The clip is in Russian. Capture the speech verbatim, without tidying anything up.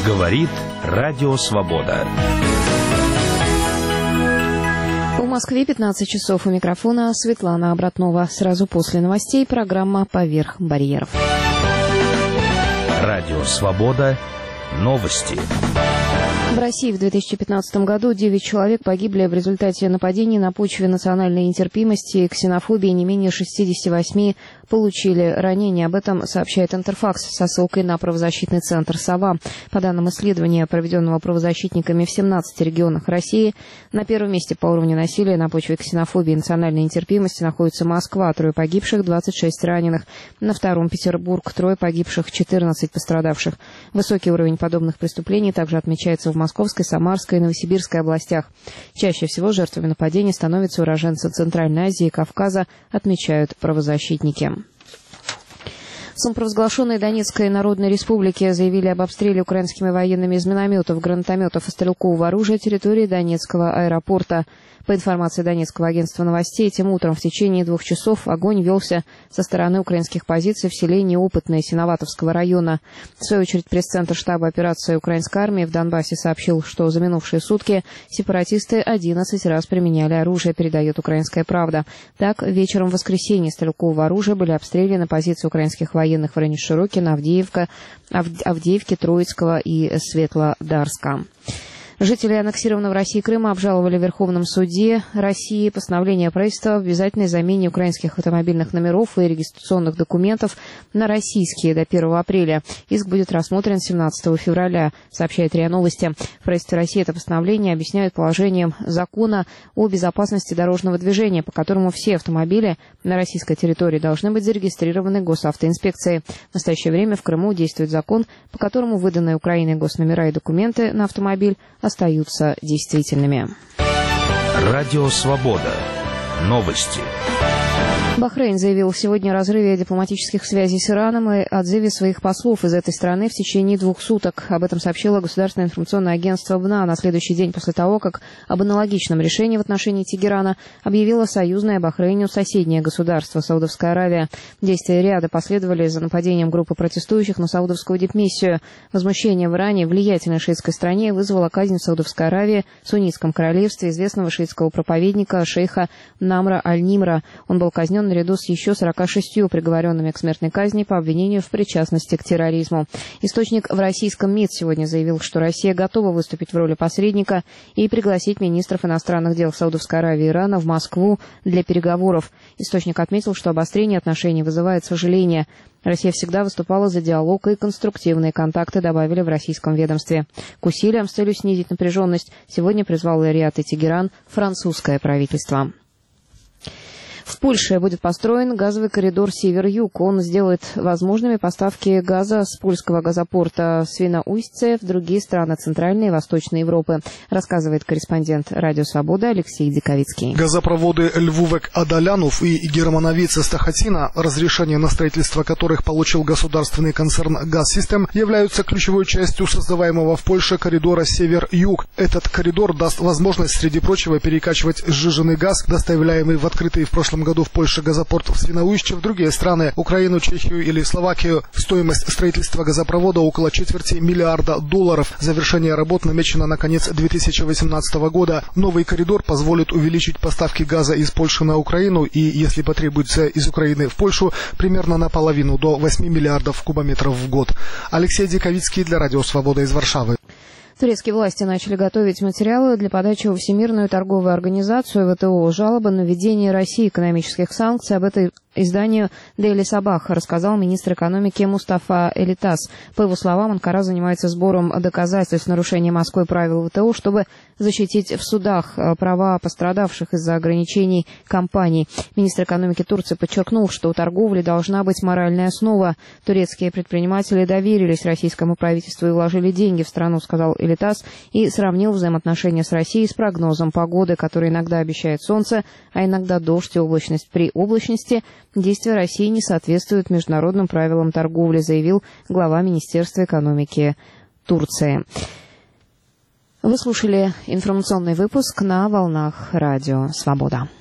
Говорит Радио Свобода. В Москве пятнадцать часов. У микрофона Светлана Обратнова. Сразу после новостей программа «Поверх барьеров». Радио Свобода. Новости. В России в две тысячи пятнадцатом году девять человек погибли в результате нападений на почве национальной нетерпимости и ксенофобии. Не менее шестьдесят восемь получили ранения. Об этом сообщает Интерфакс со ссылкой на правозащитный центр «Сова». По данным исследования, проведенного правозащитниками в семнадцати регионах России, на первом месте по уровню насилия на почве ксенофобии и национальной нетерпимости находится Москва, трое погибших, двадцать шесть раненых. На втором Петербург, трое погибших, четырнадцать пострадавших. Высокий уровень подобных преступлений также отмечается в Московской, Самарской и Новосибирской областях. Чаще всего жертвами нападений становятся уроженцы Центральной Азии и Кавказа, отмечают правозащитники. В самопровозглашенной Донецкой Народной Республике заявили об обстреле украинскими военными из минометов, гранатометов и стрелкового оружия территории Донецкого аэропорта. По информации Донецкого агентства новостей, этим утром в течение двух часов огонь велся со стороны украинских позиций в селении Опытное Синоватовского района. В свою очередь, пресс-центр штаба операции украинской армии в Донбассе сообщил, что за минувшие сутки сепаратисты одиннадцать раз применяли оружие, передает «Украинская правда». Так, вечером в воскресенье стрелкового оружия были обстреляны позиции украинских военных в районе Широкино, Авдеевка, Авдеевки, Троицкого и Светлодарска. Жители аннексированного Россией Крыма обжаловали в Верховном суде России постановление правительства об обязательной замене украинских автомобильных номеров и регистрационных документов на российские до первого апреля. Иск будет рассмотрен семнадцатого февраля, сообщает РИА Новости. В правительстве России это постановление объясняют положением закона о безопасности дорожного движения, по которому все автомобили на российской территории должны быть зарегистрированы госавтоинспекцией. В настоящее время в Крыму действует закон, по которому выданные Украиной госномера и документы на автомобиль остаются действительными. Радио Свобода. Новости. Бахрейн заявил сегодня о разрыве дипломатических связей с Ираном и отзыве своих послов из этой страны в течение двух суток. Об этом сообщило государственное информационное агентство БНА на следующий день после того, как об аналогичном решении в отношении Тегерана объявило союзное Бахрейну соседнее государство Саудовская Аравия. Действия ряда последовали за нападением группы протестующих на саудовскую дипмиссию. Возмущение в Иране, влиятельной шиитской стране, вызвало казнь в Саудовской Аравии, суннитском королевстве, известного шиитского проповедника шейха Намра Аль-Нимра. Он был казнен наряду с еще сорока шестью приговоренными к смертной казни по обвинению в причастности к терроризму. Источник в российском МИД сегодня заявил, что Россия готова выступить в роли посредника и пригласить министров иностранных дел Саудовской Аравии и Ирана в Москву для переговоров. Источник отметил, что обострение отношений вызывает сожаление. Россия всегда выступала за диалог и конструктивные контакты, добавили в российском ведомстве. К усилиям с целью снизить напряженность сегодня призвал Риад и Тегеран французское правительство. В Польше будет построен газовый коридор «Север-Юг». Он сделает возможными поставки газа с польского газопорта Свиноujście в другие страны Центральной и Восточной Европы, рассказывает корреспондент «Радио Свобода» Алексей Диковицкий. Газопроводы Львовек-Адалянов и Германовица-Стахатина, разрешение на строительство которых получил государственный концерн «Газсистем», являются ключевой частью создаваемого в Польше коридора «Север-Юг». Этот коридор даст возможность, среди прочего, перекачивать сжиженный газ, доставляемый в открытый в прошлом году в Польше газопорт в Свиноujście, в другие страны, Украину, Чехию или Словакию. Стоимость строительства газопровода около четверти миллиарда долларов. Завершение работ намечено на конец две тысячи восемнадцатого года. Новый коридор позволит увеличить поставки газа из Польши на Украину и, если потребуется, из Украины в Польшу, примерно наполовину, до восьми миллиардов кубометров в год. Алексей Диковицкий для Радио Свобода из Варшавы. Турецкие власти начали готовить материалы для подачи во Всемирную торговую организацию ВТО. Жалобы на введение России экономических санкций. Об этой изданию Daily Sabah рассказал министр экономики Мустафа Элитас. По его словам, Анкара занимается сбором доказательств нарушения Москвой правил ВТО, чтобы защитить в судах права пострадавших из-за ограничений компаний. Министр экономики Турции подчеркнул, что у торговли должна быть моральная основа. Турецкие предприниматели доверились российскому правительству и вложили деньги в страну, сказал Элитас, и сравнил взаимоотношения с Россией с прогнозом погоды, который иногда обещает солнце, а иногда дождь и облачность. При облачности действия России не соответствуют международным правилам торговли, заявил глава Министерства экономики Турции. Вы слушали информационный выпуск на волнах Радио Свобода.